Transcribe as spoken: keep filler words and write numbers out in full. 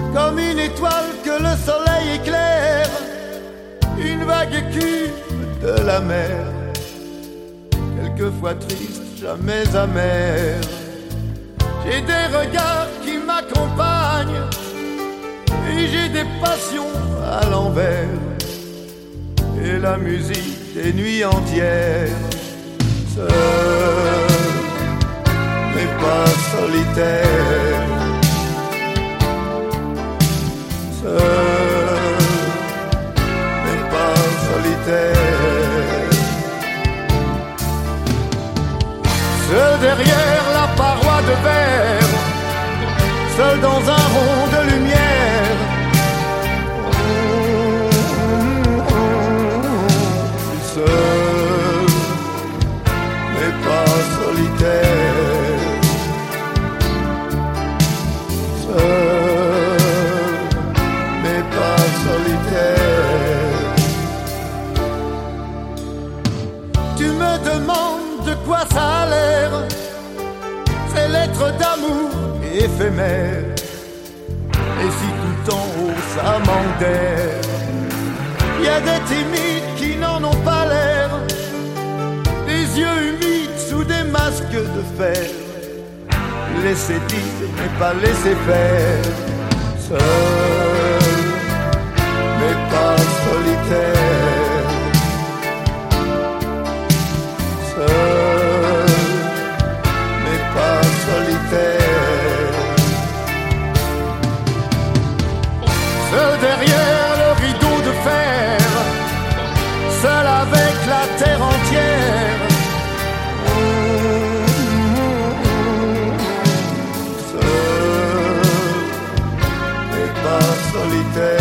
comme une étoile que le soleil éclaire, une vague écume de la mer, quelquefois triste, jamais amère. J'ai des regards qui m'accompagnent et j'ai des passions à l'envers, et la musique des nuits entières. Seul, mais pas solitaire. Seul, mais pas solitaire. Seul derrière la paroi de verre, seul dans un rond de lumière. Seul, mais pas solitaire. Seul, mais pas solitaire. Tu me demandes de quoi ça a l'air, ces lettres d'amour éphémères. Et si tout en haut ça manque d'air, y a des timides qui n'en ont pas l'air, des yeux humides sous des masques de fer. Laissez dire mais pas laisser faire. Seul, mais pas solitaire. Seul, mais pas solitaire. Seul derrière le rideau de fer, seul avec la terre entière. Seul, mais pas solitaire.